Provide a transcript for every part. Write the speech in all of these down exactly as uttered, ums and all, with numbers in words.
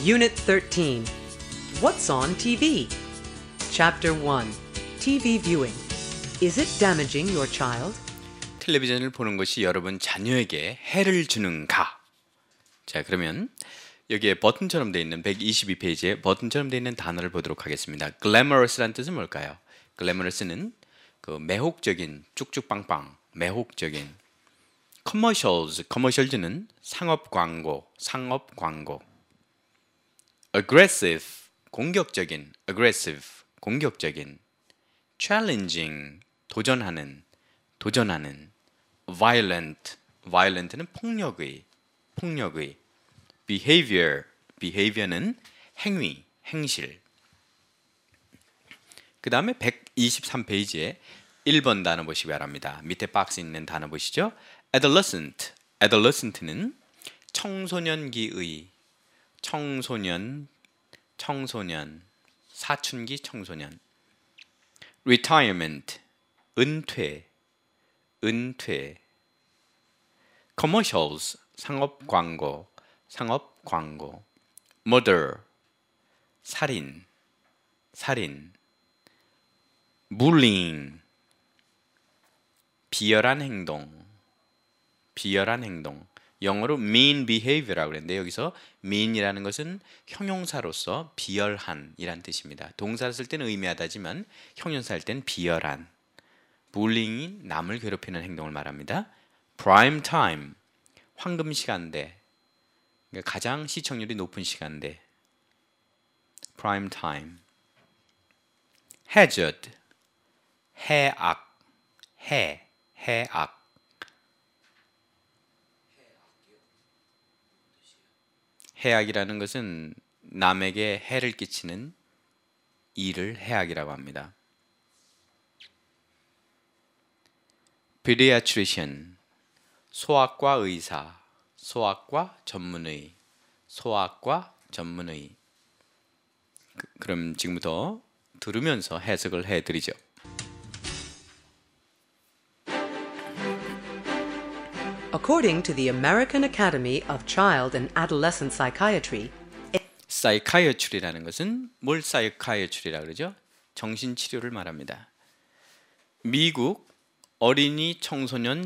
Unit thirteen. What's on T V? Chapter one. T V viewing. Is it damaging your child? 텔레비전을 보는 것이 여러분 자녀에게 해를 주는가? 자, 그러면 여기에 버튼처럼 되어 있는 백이십이 페이지에 버튼처럼 되어 있는 단어를 보도록 하겠습니다. glamorous란 뜻은 뭘까요? glamorous는 그 매혹적인, 쭉쭉빵빵, 매혹적인. commercials, commercials는 상업 광고, 상업 광고. aggressive, 공격적인, aggressive, 공격적인. challenging, 도전하는, 도전하는. violent, violent는 폭력의, 폭력의. behavior, behavior는 행위, 행실. 그 다음에 백이십삼 페이지에 일 번 단어 보시기 바랍니다. 밑에 박스 있는 단어 보시죠. adolescent, adolescent는 청소년기의, 청소년, 청소년, 사춘기 청소년. retirement, 은퇴, 은퇴. commercials, 상업 광고, 상업 광고. murder, 살인, 살인. bullying, 비열한 행동, 비열한 행동. 영어로 mean behavior라고 그랬는데 여기서 mean이라는 것은 형용사로서 비열한 이란 뜻입니다. 동사를 쓸 때는 의미하다지만 형용사 할 때는 비열한. bullying이 남을 괴롭히는 행동을 말합니다. prime time, 황금 시간대. 그러니까 가장 시청률이 높은 시간대. prime time. hazard, 해악, 해, 해악. 해악이라는 것은 남에게 해를 끼치는 일을 해악이라고 합니다. pediatrician, 소아과 의사, 소아과 전문의, 소아과 전문의. 그, 그럼 지금부터 들으면서 해석을 해드리죠. According to the American Academy of Child and Adolescent Psychiatry, psychiatry라는 것은 뭘 psychiatry라 그러죠? 정신치료를 말합니다. 미국 어린이 청소년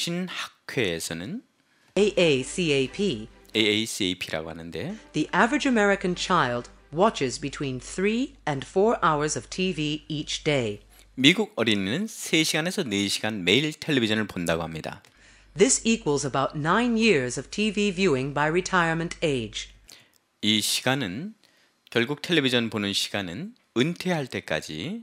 정신학회에서는 에이에이씨에이피, 에이에이씨에이피라고 하는데 the average American child watches between three and four hours of T V each day. 미국 어린이는 세 시간에서 네 시간 매일 텔레비전을 본다고 합니다. This equals about nine years of T V viewing by retirement age. 이 시간은 결국 텔레비전 보는 시간은 은퇴할 때까지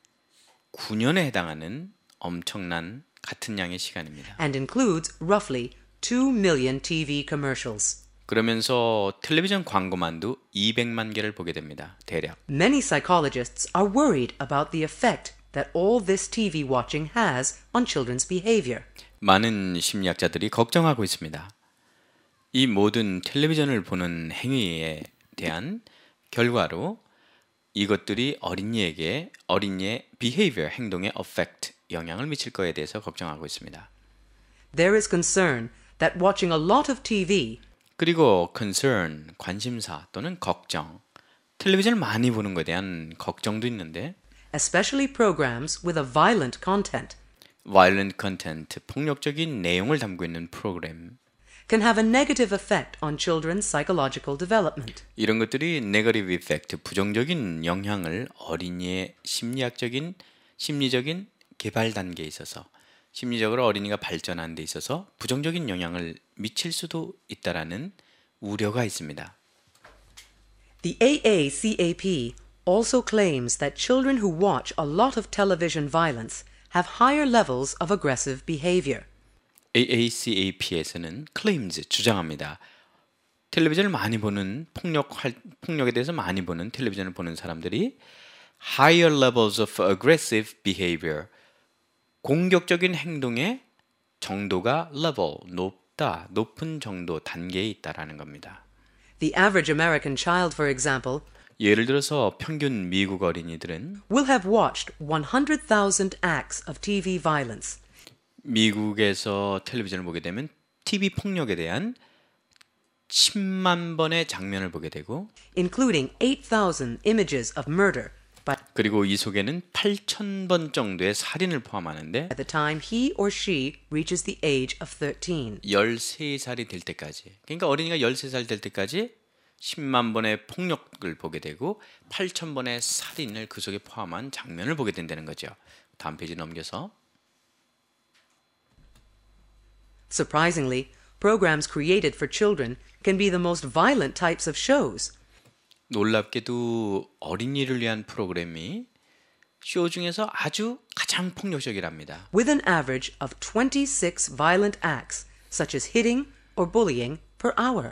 구 년에 해당하는 엄청난 같은 양의 시간입니다. And includes roughly two million T V commercials. 그러면서 텔레비전 광고만도 이백만 개를 보게 됩니다. 대략. Many psychologists are worried about the effect that all this T V watching has on children's behavior. 많은 심리학자들이 걱정하고 있습니다. 이 모든 텔레비전을 보는 행위에 대한 결과로 이것들이 어린이에게 어린이의 behavior, 행동에 affect, 영향을 미칠 거에 대해서 걱정하고 있습니다. There is concern that watching a lot of T V 그리고 concern, 관심사 또는 걱정, 텔레비전을 많이 보는 것에 대한 걱정도 있는데 especially programs with a violent content, violent content, 폭력적인 내용을 담고 있는 프로그램 can have a negative effect on children's psychological development. 이런 것들이 negative effect, 부정적인 영향을 어린이의 심리학적인, 심리적인 개발 단계에 있어서 심리적으로 어린이가 발전하는 데 있어서 부정적인 영향을 미칠 수도 있다라는 우려가 있습니다. The 에이에이씨에이피 also claims that children who watch a lot of television violence have higher levels of aggressive behavior. 에이에이씨에이피에서는 claims, 주장합니다. 텔레비전을 많이 보는 폭력, 폭력에 대해서 많이 보는 텔레비전을 보는 사람들이 higher levels of aggressive behavior, 공격적인 행동의 정도가 level, 높다, 높은 정도, 단계에 있다라는 겁니다. The average American child, for example, 예를 들어서 평균 미국 어린이들은 will have watched one hundred thousand acts of T V violence. 미국에서 텔레비전을 보게 되면 티비 폭력에 대한 십만 번의 장면을 보게 되고 including eight thousand images of murder by 그리고 이 속에는 팔천 번 정도의 살인을 포함하는데 the time he or she reaches the age of thirteen. 열세 살이 될 때까지 그러니까 어린이가 열세 살 될 때까지 십만 번의 폭력을 보게 되고 팔천 번의 살인을 그 속에 포함한 장면을 보게 된다는 거죠. 다음 페이지 넘겨서 Surprisingly, programs created for children can be the most violent types of shows. 놀랍게도 어린이를 위한 프로그램이 쇼 중에서 아주 가장 폭력적이랍니다. With an average of twenty-six violent acts, such as hitting or bullying, per hour.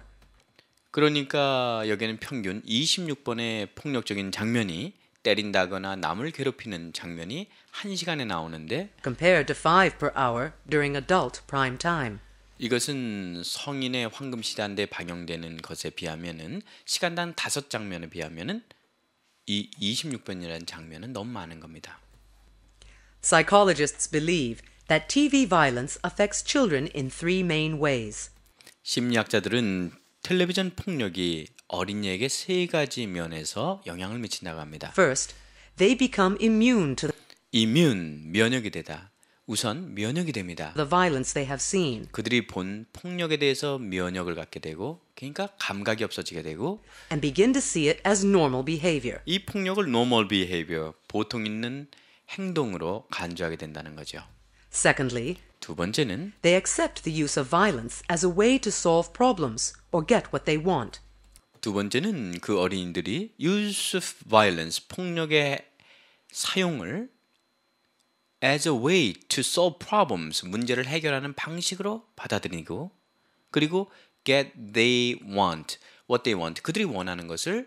그러니까 여기는 평균 이십육 번의 폭력적인 장면이 때린다거나 남을 괴롭히는 장면이 한 시간에 나오는데 compared to five per hour during adult prime time. 이것은 성인의 황금 시간대에 방영되는 것에 비하면은 시간당 다섯 장면에 비하면은 이 이십육 번이라는 장면은 너무 많은 겁니다. Psychologists believe that T V violence affects children in three main ways. 심리학자들은 텔레비전 폭력이 어린이에게 세 가지 면에서 영향을 미친다고 합니다. First, they become immune to 이뮨, 면역이 되다. 우선 면역이 됩니다. the violence they have seen 그들이 본 폭력에 대해서 면역을 갖게 되고 그러니까 감각이 없어지게 되고 and begin to see it as normal behavior. 이 폭력을 normal behavior, 보통 있는 행동으로 간주하게 된다는 거죠. Secondly, 두 번째는 they accept the use of violence as a way to solve problems or get what they want. 두 번째는 그 어린이들이 use of violence, 폭력의 사용을 as a way to solve problems, 문제를 해결하는 방식으로 받아들이고 그리고 get they want, what they want, 그들이 원하는 것을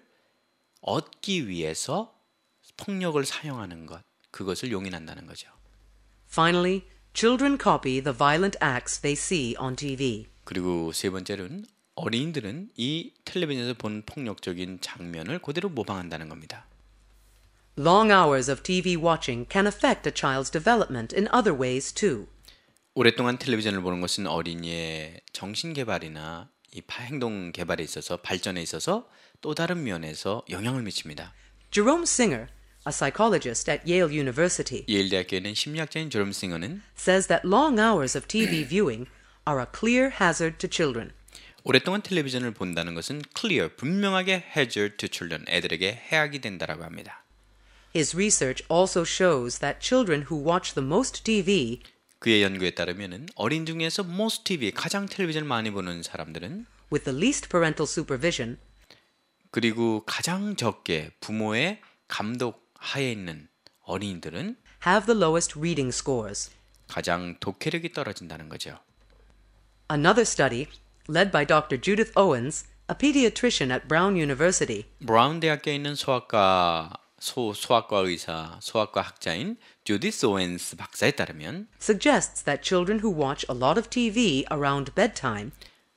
얻기 위해서 폭력을 사용하는 것, 그것을 용인한다는 거죠. Finally, children copy the violent acts they see on T V. 그리고 세 번째는 어린이들은 이 텔레비전에서 본 폭력적인 장면을 그대로 모방한다는 겁니다. Long hours of T V watching can affect a child's development in other ways too. 오랫동안 텔레비전을 보는 것은 어린이의 정신 개발이나 이 행동 개발에 있어서 발전에 있어서 또 다른 면에서 영향을 미칩니다. Jerome Singer, a psychologist at Yale University, 예일 대학교에 있는 심리학자인 제롬 싱어는 says that long hours of T V viewing are a clear hazard to children. 오랫동안 텔레비전을 본다는 것은 clear, 분명하게 hazard to children, 애들에게 해악이 된다라고 합니다. His research also shows that children who watch the most T V 그의 연구에 따르면은 어린 중에서 most 티비, 가장 텔레비전을 많이 보는 사람들은 with the least parental supervision 그리고 가장 적게 부모의 감독 하에 있는 어린이들은 have the lowest reading scores. 가장 독해력이 떨어진다는 거죠. Another study, led by Doctor Judith Owens, a pediatrician at Brown University, 브라운 대학교에 있는 소아과 소, 소아과 의사, 소아과 학자인 주디스 오웬스 박사에 따르면 suggests that children who watch a lot of T V around bedtime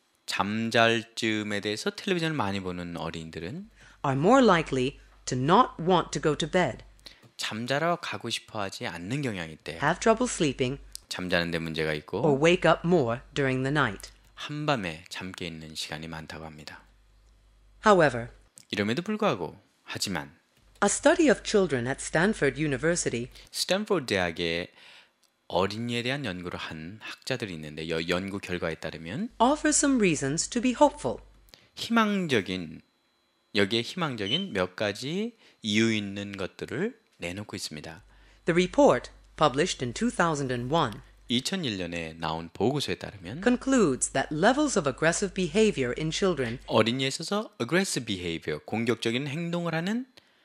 잠잘 쯤에 대해서 텔레비전을 많이 보는 어린이들은 are more likely to not want to go to bed, 잠자러 가고 싶어 하지 않는 경향이 있대요. have trouble sleeping, 잠자는 데 문제가 or 있고 wake up more during the night. 한밤에 잠 깨 있는 시간이 많다고 합니다. However, 이럼에도 불구하고 하지만 a study of children at Stanford University 스탠포드 대학에 어린이에 대한 연구를 한 학자들이 있는데 이 연구 결과에 따르면 offers some reasons to be hopeful. 희망적인 여기에 희망적인 몇 가지 이유 있는 것들을 내놓고 있습니다. The report, published in two thousand one, 이천일 년에 나온 보고서에 따르면 concludes that levels of aggressive behavior in children 어린이에 있어서 aggressive behavior, 공격적인 행동을 하는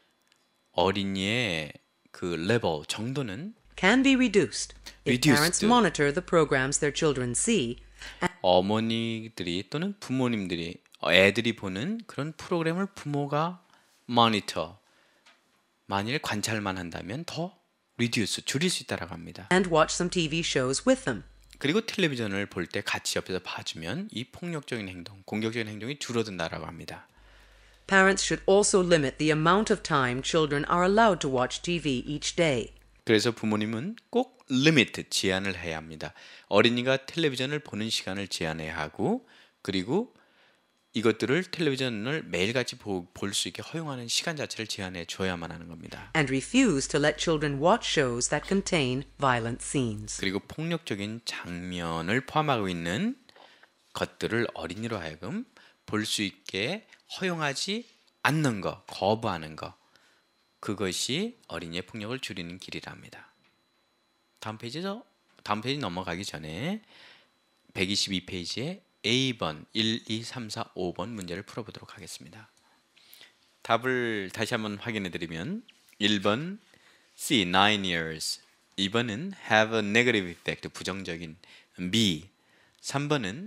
어린이의 그 레벨 정도는 can be reduced if Reduced. parents monitor the programs their children see 어머니들이 또는 부모님들이 애들이 보는 그런 프로그램을 부모가 모니터 만일 관찰만 한다면 더 reduce 줄일 수 있다라고 합니다. and watch some T V shows with them. 그리고 텔레비전을 볼 때 같이 옆에서 봐주면 이 폭력적인 행동, 공격적인 행동이 줄어든다라고 합니다. Parents should also limit the amount of time children are allowed to watch T V each day. 그래서 부모님은 꼭 리미트, 제한을 해야 합니다. 어린이가 텔레비전을 보는 시간을 제한해야 하고 그리고 이것들을 텔레비전을 매일같이 볼 수 있게 허용하는 시간 자체를 제한해 줘야만 하는 겁니다. and refuse to let children watch shows that contain violent scenes. 그리고 폭력적인 장면을 포함하고 있는 것들을 어린이로 하여금 볼 수 있게 허용하지 않는 것, 거부하는 것, 그것이 어린이의 폭력을 줄이는 길이랍니다. 다음 페이지죠? 다음 페이지 넘어가기 전에 백이십이 페이지에 A번 일, 이, 삼, 사, 오번 문제를 풀어보도록 하겠습니다. 답을 다시 한번 확인해 드리면 일 번 C, nine years, 이 번은 have a negative effect, 부정적인, B, 삼 번은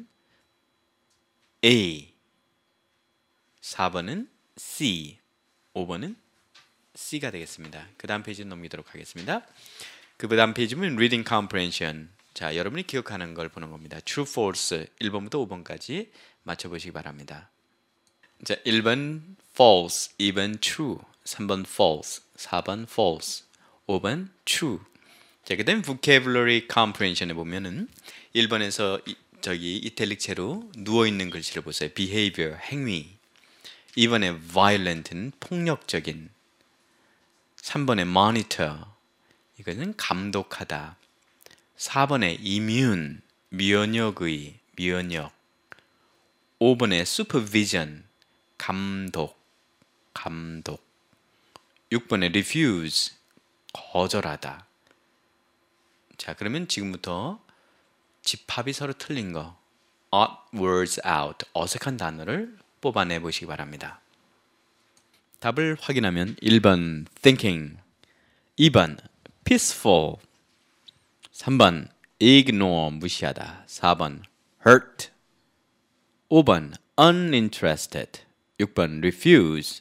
A, 사 번은 C, 오 번은 C가 되겠습니다. 그 다음 페이지 넘기도록 하겠습니다. 그 다음 페이지는 reading comprehension. 자, 여러분이 기억하는 걸 보는 겁니다. True, false, 일 번부터 오 번까지 맞춰보시기 바랍니다. 자, 일 번 false, 이 번 true, 삼 번 false, 사 번 false, 오 번 true. 자, 그 다음 vocabulary comprehension에 보면은 일 번에서 이, 저기 이탈릭체로 누워있는 글씨를 보세요. behavior, 행위. 이 번에 violent는 폭력적인. 삼 번에 monitor, 이거는 감독하다. 사 번에 immune, 면역의, 면역. 오 번에 supervision, 감독, 감독. 육 번에 refuse, 거절하다. 자, 그러면 지금부터 집합이 서로 틀린 거, odd words out, 어색한 단어를 뽑아내 보시기 바랍니다. 답을 확인하면 일 번 thinking, 이 번 peaceful, 삼 번 ignore, 무시하다, 사 번 hurt, 오 번 uninterested, 육 번 refuse.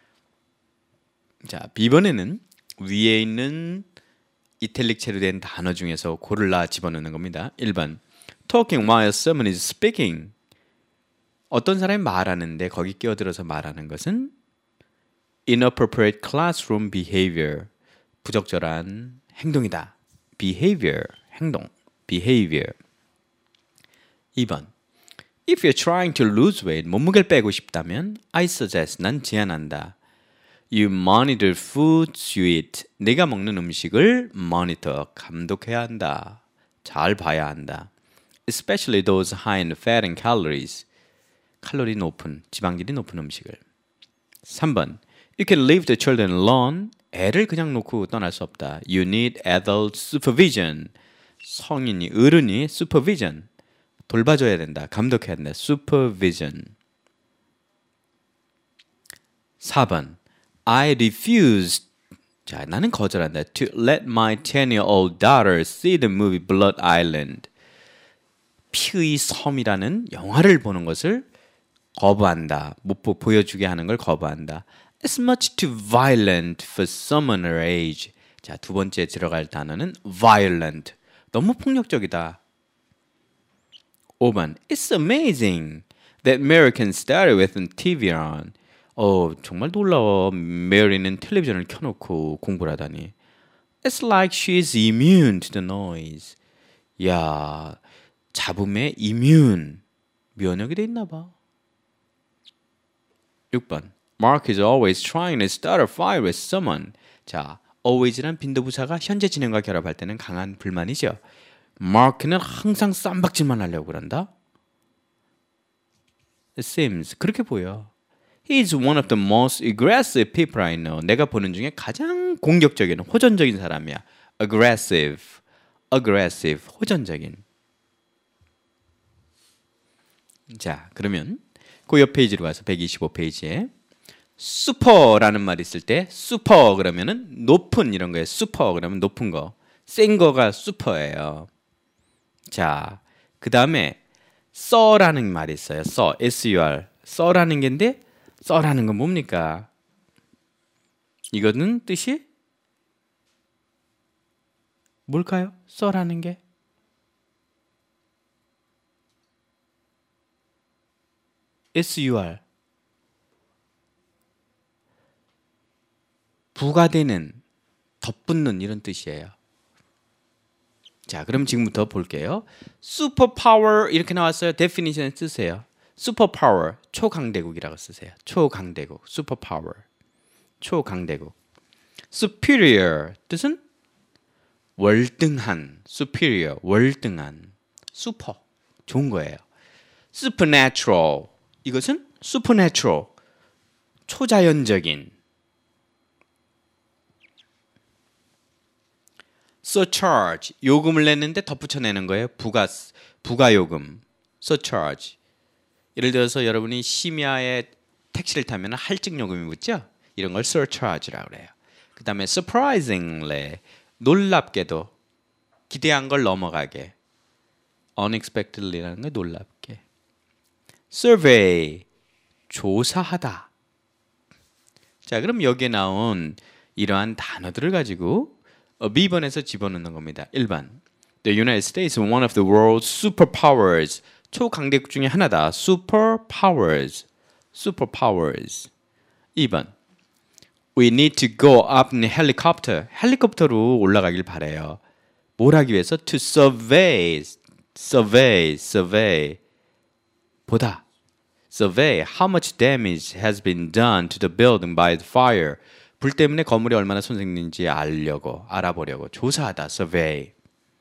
자, B번에는 위에 있는 이탈릭체로 된 단어 중에서 골라 집어넣는 겁니다. 일 번 talking while someone is speaking, 어떤 사람이 말하는데 거기 끼어들어서 말하는 것은 inappropriate classroom behavior, 부적절한 행동이다. behavior, 행동, behavior. 이 번 if you're trying to lose weight, 몸무게를 빼고 싶다면 I suggest, 난 제안한다. You monitor foods you eat, 내가 먹는 음식을 monitor, 감독해야 한다. 잘 봐야 한다. Especially those high in fat and calories, 칼로리 높은, 지방질이 높은 음식을. 삼 번 You can leave the children alone, 애를 그냥 놓고 떠날 수 없다. You need adult supervision, 성인이, 어른이 supervision, 돌봐줘야 된다. 감독해야 된다. supervision. 사 번 I refuse, 자, 나는 거절한다. To let my ten-year-old daughter see the movie Blood Island, 피의 섬이라는 영화를 보는 것을 거부한다. 못 보, 보여주게 하는 걸 거부한다. It's much too violent for someone her age. 자, 두 번째 들어갈 단어는 violent, 너무 폭력적이다. 오 번 It's amazing that Mary can study with T V on. 어, 정말 놀라워. 메리는 텔레비전을 켜놓고 공부를 하다니. It's like she's immune to the noise. 야, 잡음에 immune, 면역이 돼 있나 봐. 육 번 Mark is always trying to start a fire with someone. 자, always란 빈도부사가 현재 진행과 결합할 때는 강한 불만이죠. Mark는 항상 쌈박질만 하려고 그런다. It seems, 그렇게 보여. He is one of the most aggressive people I know. 내가 보는 중에 가장 공격적인, 호전적인 사람이야. Aggressive, aggressive, 호전적인. 자, 그러면 그 옆 페이지로 가서 백이십오 페이지에 super라는 말이 있을 때 super 그러면은 높은 이런 거예요. super 그러면 높은 거, 센 거가 super예요. 자, 그 다음에 써라는 말이 있어요. 써, S-U-R, 써라는 게인데 써라는 건 뭡니까? 이거는 뜻이 뭘까요? 써라는 게 S-U-R, 부가되는, 덧붙는 이런 뜻이에요. 자, 그럼 지금부터 볼게요. 슈퍼파워 이렇게 나왔어요. 데피니션에 쓰세요. superpower, 초강대국이라고 쓰세요. 초강대국, superpower, 초강대국. superior, 뜻은 월등한, superior, 월등한, super, 좋은 거예요. supernatural, 이것은 supernatural, 초자연적인. surcharge, 요금을 냈는데 덧붙여내는 거예요. 부가, 부가요금, surcharge. 예를 들어서 여러분이 심야에 택시를 타면 할증요금이 붙죠? 이런 걸 surcharge라고 그래요. 그 다음에 surprisingly, 놀랍게도, 기대한 걸 넘어가게. unexpectedly라는 게 놀랍게. survey, 조사하다. 자, 그럼 여기에 나온 이러한 단어들을 가지고 B번에서 집어넣는 겁니다. 일 번. The United States is one of the world's superpowers. 초강대국 중에 하나다. superpowers. superpowers. 이 번. We need to go up in a helicopter. 헬리콥터로 올라가길 바래요. 뭘 하기 위해서? To survey. survey. survey. 보다. survey how much damage has been done to the building by the fire. 불 때문에 건물이 얼마나 손상됐는지 알려고, 알아보려고. 조사하다. survey.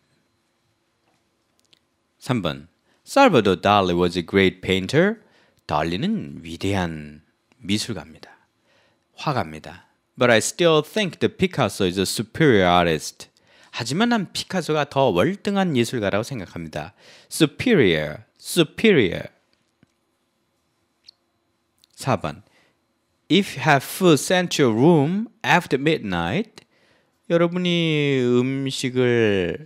삼 번. Salvador Dali was a great painter. 달리는 위대한 미술가입니다. 화가입니다. But I still think that Picasso is a superior artist. 하지만 난 피카소가 더 월등한 예술가라고 생각합니다. superior, superior. 사 번. If you have food sent to your room after midnight, 여러분이 음식을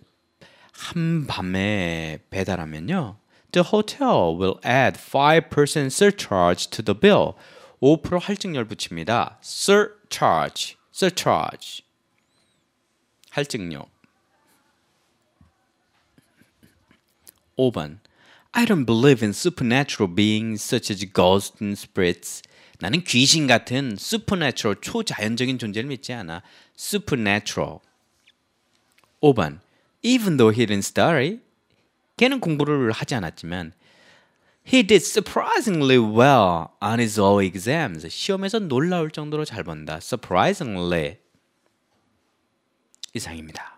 한밤에 배달하면요, the hotel will add five percent surcharge to the bill. 오 퍼센트 할증료를 붙입니다. surcharge, surcharge. 할증료. 오 번. I don't believe in supernatural beings such as ghosts and spirits. 나는 귀신 같은 supernatural, 초자연적인 존재를 믿지 않아. supernatural. 오 번. Even though he didn't study, 걔는 공부를 하지 않았지만 he did surprisingly well on his all exams. 시험에서 놀라울 정도로 잘 본다. surprisingly. 이상입니다.